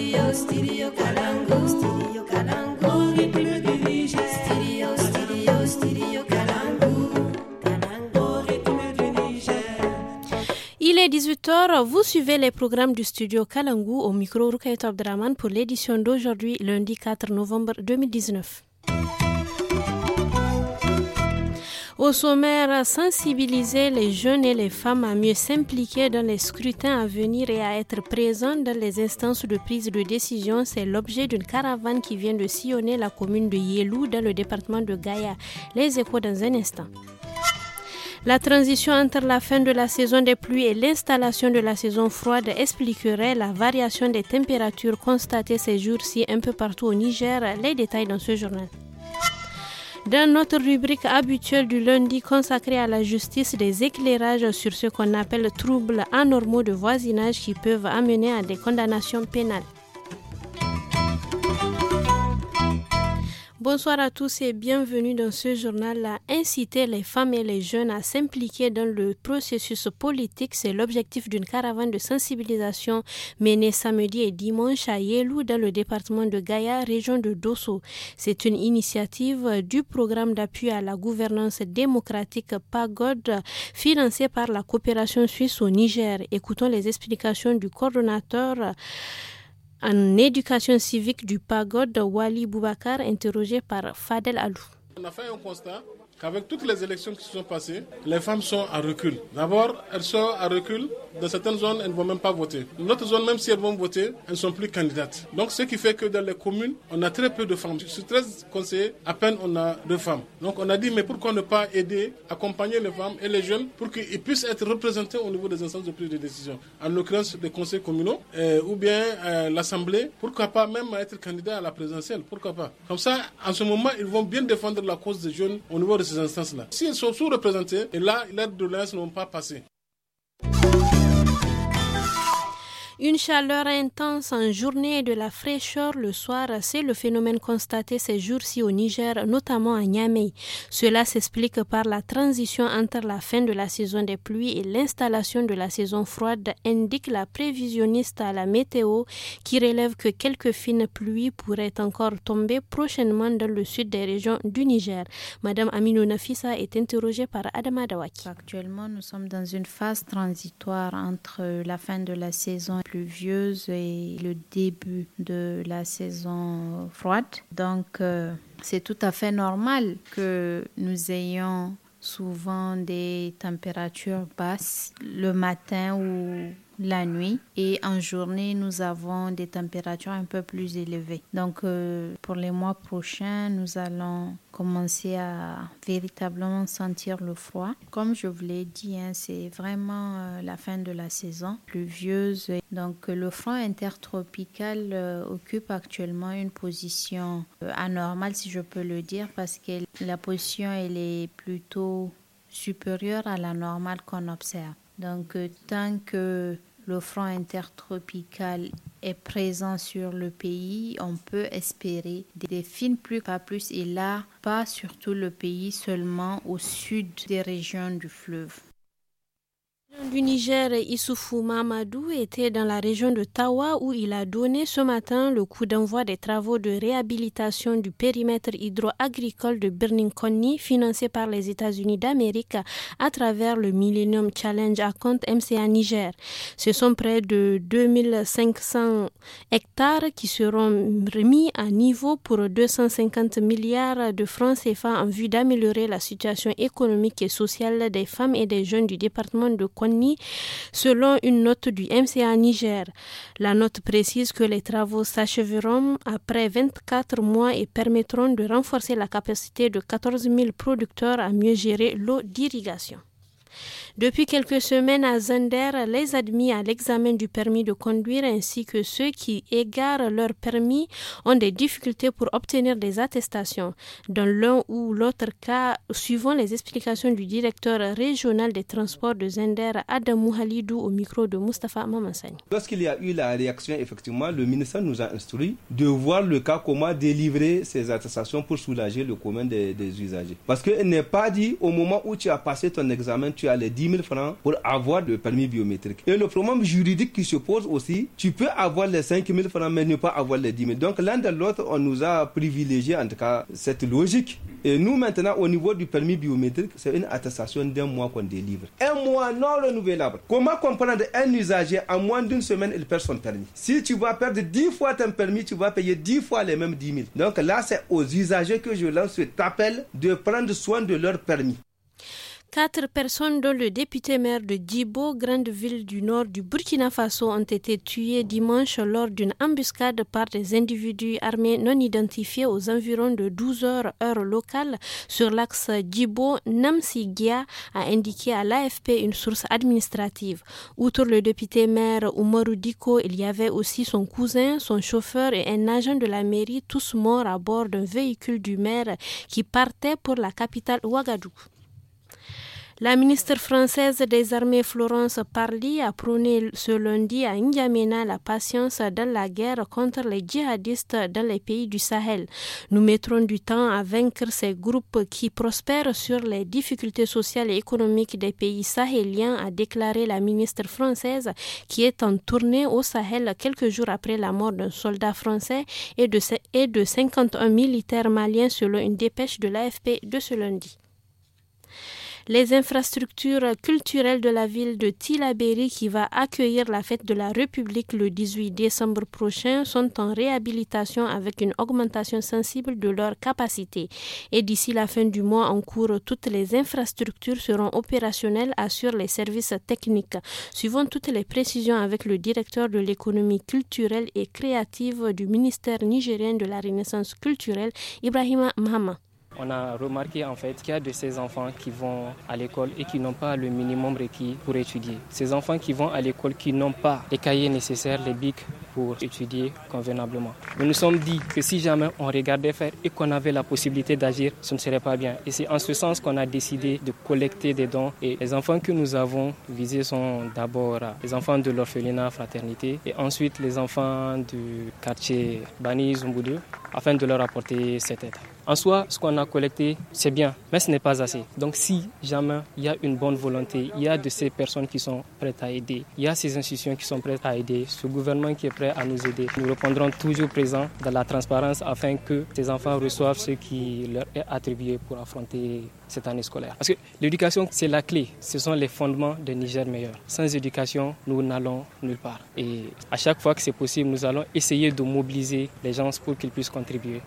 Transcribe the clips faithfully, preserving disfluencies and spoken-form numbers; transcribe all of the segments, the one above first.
Stereo, stereo Kalangu, stereo Kalangu, rythme du Niger. Stereo, stereo, stereo Kalangu, Kalangu, rythme du Niger. Il est dix-huit heures, vous suivez les programmes du studio Kalangu au micro Rukayetou Abdraman pour l'édition d'aujourd'hui, lundi quatre novembre deux mille dix-neuf. Au sommaire, sensibiliser les jeunes et les femmes à mieux s'impliquer dans les scrutins à venir et à être présents dans les instances de prise de décision, c'est l'objet d'une caravane qui vient de sillonner la commune de Yelou dans le département de Gaïa. Les échos dans un instant. La transition entre la fin de la saison des pluies et l'installation de la saison froide expliquerait la variation des températures constatées ces jours-ci un peu partout au Niger. Les détails dans ce journal. Dans notre rubrique habituelle du lundi consacrée à la justice, des éclairages sur ce qu'on appelle troubles anormaux de voisinage qui peuvent amener à des condamnations pénales. Bonsoir à tous et bienvenue dans ce journal à inciter les femmes et les jeunes à s'impliquer dans le processus politique. C'est l'objectif d'une caravane de sensibilisation menée samedi et dimanche à Yelou dans le département de Gaïa, région de Dosso. C'est une initiative du programme d'appui à la gouvernance démocratique PAGOD financé par la coopération suisse au Niger. Écoutons les explications du coordonnateur en éducation civique du PAGOD, Wali Boubacar, interrogé par Fadel Alou. On a fait un constat qu'avec toutes les élections qui se sont passées, les femmes sont à recul. D'abord, elles sont à recul. Dans certaines zones, elles ne vont même pas voter. Dans d'autres zones, même si elles vont voter, elles ne sont plus candidates. Donc, ce qui fait que dans les communes, on a très peu de femmes. Sur treize conseillers, à peine on a deux femmes. Donc, on a dit, mais pourquoi ne pas aider, accompagner les femmes et les jeunes pour qu'ils puissent être représentés au niveau des instances de prise de décision. En l'occurrence, des conseils communaux euh, ou bien euh, l'Assemblée. Pourquoi pas même être candidat à la présidentielle? Pourquoi pas? Comme ça, en ce moment, ils vont bien défendre la cause des jeunes au niveau de ces instances-là. Si elles sont sous-représentées, et là, les doléances ne vont pas passer. Une chaleur intense en journée et de la fraîcheur le soir, c'est le phénomène constaté ces jours-ci au Niger, notamment à Niamey. Cela s'explique par la transition entre la fin de la saison des pluies et l'installation de la saison froide, indique la prévisionniste à la météo qui relève que quelques fines pluies pourraient encore tomber prochainement dans le sud des régions du Niger. Madame Aminou Nafissa est interrogée par Adama Dawaki. Actuellement, nous sommes dans une phase transitoire entre la fin de la saison pluvieuse et le début de la saison froide. Donc, euh, c'est tout à fait normal que nous ayons souvent des températures basses le matin ou la nuit, et en journée nous avons des températures un peu plus élevées. Donc euh, pour les mois prochains, nous allons commencer à véritablement sentir le froid. Comme je vous l'ai dit, hein, c'est vraiment euh, la fin de la saison pluvieuse. Donc le front intertropical euh, occupe actuellement une position euh, anormale, si je peux le dire, parce que la position elle est plutôt supérieure à la normale qu'on observe. Donc euh, tant que le front intertropical est présent sur le pays, on peut espérer des fines pluies, pas plus, et là, pas sur tout le pays, seulement au sud des régions du fleuve. Du Niger, Issoufou Mamadou était dans la région de Tawa où il a donné ce matin le coup d'envoi des travaux de réhabilitation du périmètre hydro-agricole de Birnin-Konni financé par les États-Unis d'Amérique à travers le Millennium Challenge à compte M C A Niger. Ce sont près de deux mille cinq cents hectares qui seront remis à niveau pour deux cent cinquante milliards de francs C F A en vue d'améliorer la situation économique et sociale des femmes et des jeunes du département de Konni, selon une note du M C A Niger. La note précise que les travaux s'achèveront après vingt-quatre mois et permettront de renforcer la capacité de quatorze mille producteurs à mieux gérer l'eau d'irrigation. Depuis quelques semaines à Zender, les admis à l'examen du permis de conduire ainsi que ceux qui égarent leur permis ont des difficultés pour obtenir des attestations. Dans l'un ou l'autre cas, suivant les explications du directeur régional des transports de Zender, Adamou Halidou, au micro de Mustapha Mamansani. Lorsqu'il y a eu la réaction, effectivement, le ministère nous a instruit de voir le cas comment délivrer ces attestations pour soulager le commun des, des usagers. Parce qu'il n'est pas dit au moment où tu as passé ton examen, tu as les dix mille francs pour avoir le permis biométrique. Et le problème juridique qui se pose aussi, tu peux avoir les cinq mille francs mais ne pas avoir les dix mille. Donc l'un de l'autre, on nous a privilégié en tout cas cette logique. Et nous maintenant au niveau du permis biométrique, c'est une attestation d'un mois qu'on délivre. Un mois non renouvelable. Comment comprendre un usager en moins d'une semaine il perd son permis? Si tu vas perdre dix fois ton permis, tu vas payer dix fois les mêmes dix mille. Donc là c'est aux usagers que je lance cet appel de prendre soin de leur permis. Quatre personnes, dont le député-maire de Djibo, grande ville du nord du Burkina Faso, ont été tuées dimanche lors d'une embuscade par des individus armés non identifiés aux environs de douze heures heure locale sur l'axe Djibo-Namsigia, a indiqué à l'A F P une source administrative. Outre le député-maire Oumarou Diko, il y avait aussi son cousin, son chauffeur et un agent de la mairie, tous morts à bord d'un véhicule du maire qui partait pour la capitale Ouagadougou. La ministre française des Armées Florence Parly a prôné ce lundi à N'Djamena la patience dans la guerre contre les djihadistes dans les pays du Sahel. Nous mettrons du temps à vaincre ces groupes qui prospèrent sur les difficultés sociales et économiques des pays sahéliens, a déclaré la ministre française qui est en tournée au Sahel quelques jours après la mort d'un soldat français et de, et de cinquante-un militaires maliens selon une dépêche de l'A F P de ce lundi. Les infrastructures culturelles de la ville de Tillabéri, qui va accueillir la fête de la République le dix-huit décembre prochain, sont en réhabilitation avec une augmentation sensible de leur capacité. Et d'ici la fin du mois en cours, toutes les infrastructures seront opérationnelles, assurent les services techniques. Suivons toutes les précisions avec le directeur de l'économie culturelle et créative du ministère nigérien de la Renaissance culturelle, Ibrahima Mahama. On a remarqué en fait qu'il y a de ces enfants qui vont à l'école et qui n'ont pas le minimum requis pour étudier. Ces enfants qui vont à l'école qui n'ont pas les cahiers nécessaires, les bics pour étudier convenablement. Nous nous sommes dit que si jamais on regardait faire et qu'on avait la possibilité d'agir, ce ne serait pas bien. Et c'est en ce sens qu'on a décidé de collecter des dons. Et les enfants que nous avons visés sont d'abord les enfants de l'orphelinat Fraternité et ensuite les enfants du quartier Bani Zumbudu afin de leur apporter cette aide. En soi, ce qu'on a collecté, c'est bien, mais ce n'est pas assez. Donc si jamais il y a une bonne volonté, il y a de ces personnes qui sont prêtes à aider, il y a ces institutions qui sont prêtes à aider, ce gouvernement qui est prêt à nous aider, nous répondrons toujours présents dans la transparence afin que ces enfants reçoivent ce qui leur est attribué pour affronter cette année scolaire. Parce que l'éducation, c'est la clé, ce sont les fondements d'un Niger meilleur. Sans éducation, nous n'allons nulle part. Et à chaque fois que c'est possible, nous allons essayer de mobiliser les gens pour qu'ils puissent contribuer.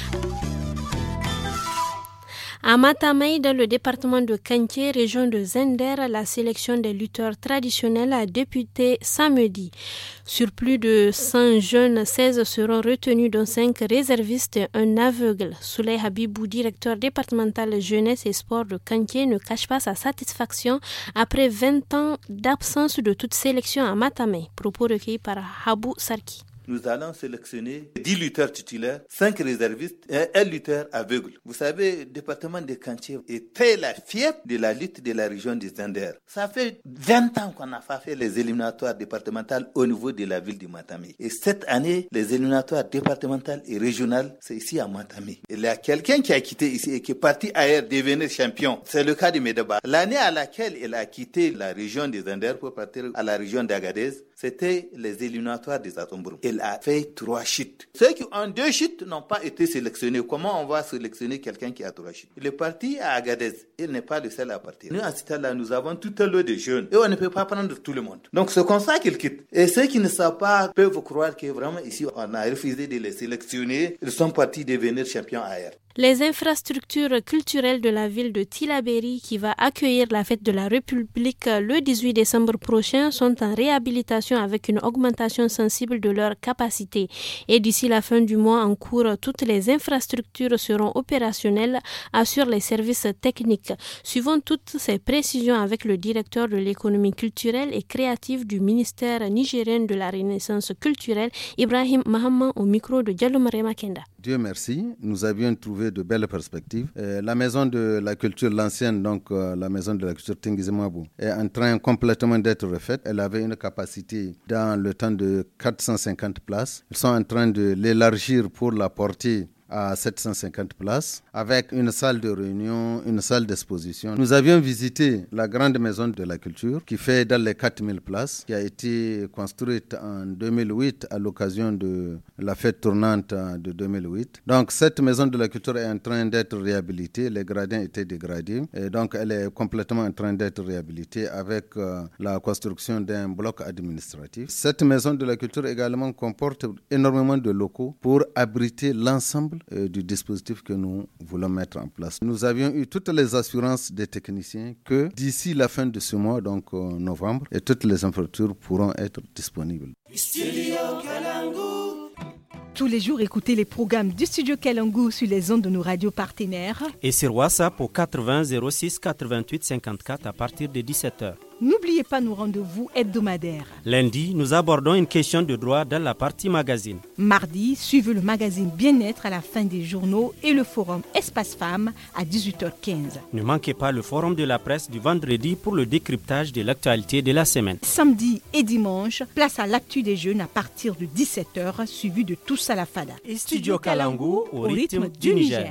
À Matamei, dans le département de Kanké, région de Zender, la sélection des lutteurs traditionnels a débuté samedi. Sur plus de cent jeunes, seize seront retenus, dont cinq réservistes et un aveugle. Souley Habibou, directeur départemental jeunesse et sport de Kanké, ne cache pas sa satisfaction après vingt ans d'absence de toute sélection à Matamei. Propos recueillis par Habou Sarki. Nous allons sélectionner dix lutteurs titulaires, cinq réservistes et un lutteur aveugle. Vous savez, le département de Kanché était la fierté de la lutte de la région de Zender. Ça fait vingt ans qu'on n'a pas fait les éliminatoires départementales au niveau de la ville de Matamei. Et cette année, les éliminatoires départementales et régionales, c'est ici à Matamei. Il y a quelqu'un qui a quitté ici et qui est parti ailleurs devenir champion. C'est le cas de Medeba. L'année à laquelle il a quitté la région de Zender pour partir à la région d'Agadez, c'était les éliminatoires des Atombroum. Il a fait trois chutes. Ceux qui ont deux chutes n'ont pas été sélectionnés. Comment on va sélectionner quelqu'un qui a trois chutes? Il est parti à Agadez. Il n'est pas le seul à partir. Nous, à ce stade-là, nous avons tout un lot de jeunes. Et on ne peut pas prendre tout le monde. Donc, c'est comme ça qu'ils quittent. Et ceux qui ne savent pas peuvent croire que vraiment ici, on a refusé de les sélectionner. Ils sont partis devenir champions ailleurs. Les infrastructures culturelles de la ville de Tillabéri, qui va accueillir la fête de la République le dix-huit décembre prochain, sont en réhabilitation avec une augmentation sensible de leur capacité. Et d'ici la fin du mois en cours, toutes les infrastructures seront opérationnelles, assurent les services techniques. Suivons toutes ces précisions avec le directeur de l'économie culturelle et créative du ministère nigérien de la Renaissance culturelle, Ibrahim Mahama, au micro de Diallo Mariama Kenda. Dieu merci, nous avions trouvé de belles perspectives. Euh, la maison de la culture, l'ancienne, donc euh, la maison de la culture Tingizemabou, est en train complètement d'être refaite. Elle avait une capacité dans le temps de quatre cent cinquante places. Ils sont en train de l'élargir pour la porter à sept cent cinquante places, avec une salle de réunion, une salle d'exposition. Nous avions visité la grande maison de la culture qui fait dans les quatre mille places, qui a été construite en deux mille huit à l'occasion de la fête tournante de deux mille huit. Donc cette maison de la culture est en train d'être réhabilitée, les gradins étaient dégradés et donc elle est complètement en train d'être réhabilitée avec euh, la construction d'un bloc administratif. Cette maison de la culture également comporte énormément de locaux pour abriter l'ensemble euh, du dispositif que nous voulons mettre en place. Nous avions eu toutes les assurances des techniciens que d'ici la fin de ce mois, donc euh, novembre, et toutes les infrastructures pourront être disponibles. Tous les jours, écoutez les programmes du Studio Kalangu sur les ondes de nos radios partenaires. Et sur WhatsApp au quatre-vingts zéro six quatre-vingt-huit cinquante-quatre à partir de dix-sept heures. N'oubliez pas nos rendez-vous hebdomadaires. Lundi, nous abordons une question de droit dans la partie magazine. Mardi, suivez le magazine Bien-être à la fin des journaux et le forum Espace Femmes à dix-huit heures quinze. Ne manquez pas le forum de la presse du vendredi pour le décryptage de l'actualité de la semaine. Samedi et dimanche, place à l'actu des jeunes à partir de dix-sept heures, suivi de Tous à la Fada. Et Studio Kalangu au rythme du Niger.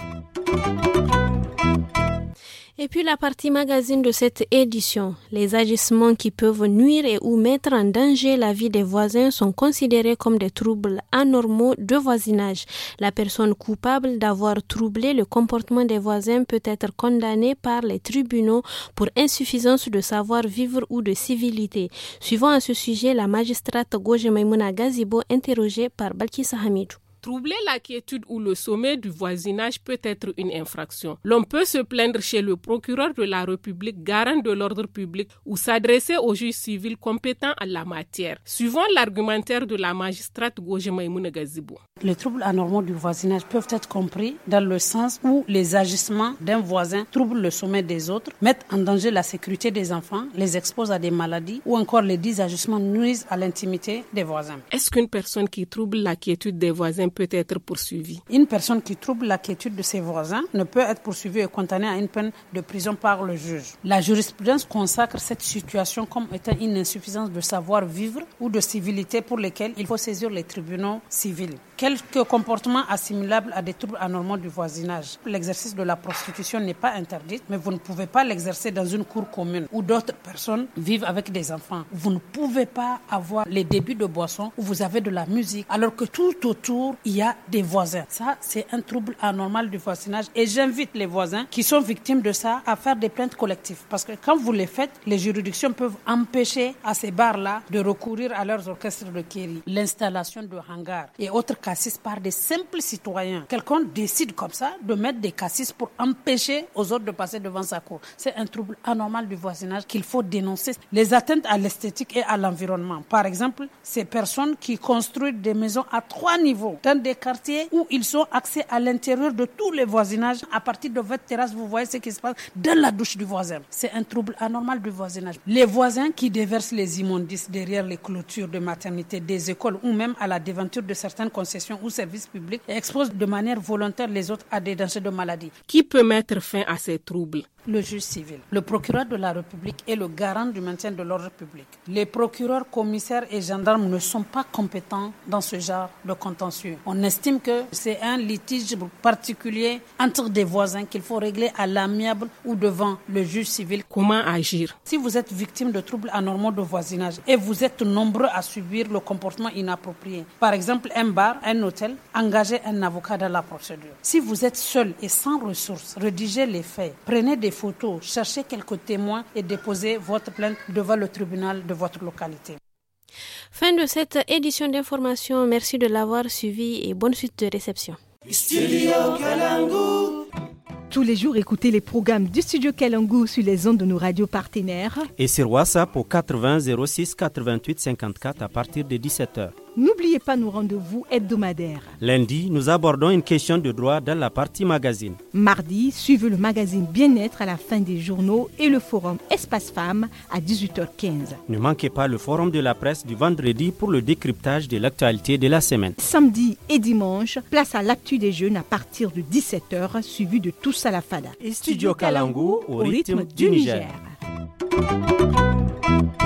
Et puis la partie magazine de cette édition. Les agissements qui peuvent nuire et ou mettre en danger la vie des voisins sont considérés comme des troubles anormaux de voisinage. La personne coupable d'avoir troublé le comportement des voisins peut être condamnée par les tribunaux pour insuffisance de savoir-vivre ou de civilité. Suivant à ce sujet la magistrate Goje Maimouna Gazibo interrogée par Balkissa Hamidou. Troubler la quiétude ou le sommeil du voisinage peut être une infraction. L'on peut se plaindre chez le procureur de la République, garant de l'ordre public, ou s'adresser au juge civil compétent en la matière. Suivant l'argumentaire de la magistrate Goje Maimouna Gazibo. Les troubles anormaux du voisinage peuvent être compris dans le sens où les agissements d'un voisin troublent le sommeil des autres, mettent en danger la sécurité des enfants, les exposent à des maladies ou encore les dits agissements nuisent à l'intimité des voisins. Est-ce qu'une personne qui trouble la quiétude des voisins peut être poursuivie? Une personne qui trouble la quiétude de ses voisins ne peut être poursuivie et condamnée à une peine de prison par le juge. La jurisprudence consacre cette situation comme étant une insuffisance de savoir-vivre ou de civilité pour lesquelles il faut saisir les tribunaux civils. Quelques comportements assimilables à des troubles anormaux du voisinage. L'exercice de la prostitution n'est pas interdit, mais vous ne pouvez pas l'exercer dans une cour commune où d'autres personnes vivent avec des enfants. Vous ne pouvez pas avoir les débits de boissons où vous avez de la musique, alors que tout autour, il y a des voisins. Ça, c'est un trouble anormal du voisinage. Et j'invite les voisins qui sont victimes de ça à faire des plaintes collectives. Parce que quand vous les faites, les juridictions peuvent empêcher à ces bars-là de recourir à leurs orchestres de kéri. L'installation de hangars et autres cassis par des simples citoyens. Quelqu'un décide comme ça de mettre des cassis pour empêcher aux autres de passer devant sa cour. C'est un trouble anormal du voisinage qu'il faut dénoncer. Les atteintes à l'esthétique et à l'environnement. Par exemple, ces personnes qui construisent des maisons à trois niveaux dans des quartiers où ils sont accès à l'intérieur de tous les voisinages. À partir de votre terrasse, vous voyez ce qui se passe dans la douche du voisin. C'est un trouble anormal du voisinage. Les voisins qui déversent les immondices derrière les clôtures de maternité, des écoles ou même à la devanture de certaines concessions ou services publics et exposent de manière volontaire les autres à des dangers de maladie. Qui peut mettre fin à ces troubles? Le juge civil. Le procureur de la République est le garant du maintien de l'ordre public. Les procureurs, commissaires et gendarmes ne sont pas compétents dans ce genre de contentieux. On estime que c'est un litige particulier entre des voisins qu'il faut régler à l'amiable ou devant le juge civil. Comment agir? Si vous êtes victime de troubles anormaux de voisinage et vous êtes nombreux à subir le comportement inapproprié, par exemple un bar, un hôtel, engagez un avocat dans la procédure. Si vous êtes seul et sans ressources, rédigez les faits, prenez des photos, cherchez quelques témoins et déposez votre plainte devant le tribunal de votre localité. Fin de cette édition d'information. Merci de l'avoir suivi et bonne suite de réception. Tous les jours, écoutez les programmes du Studio Kalangu sur les ondes de nos radios partenaires. Et sur WhatsApp au quatre-vingts zéro six quatre-vingt-huit cinquante-quatre à partir de dix-sept heures. N'oubliez pas nos rendez-vous hebdomadaires. Lundi, nous abordons une question de droit dans la partie magazine. Mardi, suivez le magazine Bien-être à la fin des journaux et le forum Espace Femmes à dix-huit heures quinze. Ne manquez pas le forum de la presse du vendredi pour le décryptage de l'actualité de la semaine. Samedi et dimanche, place à l'actu des jeunes à partir de dix-sept heures, suivi de Tous à la Fada. Et Studio Kalangu au rythme du Niger. Niger.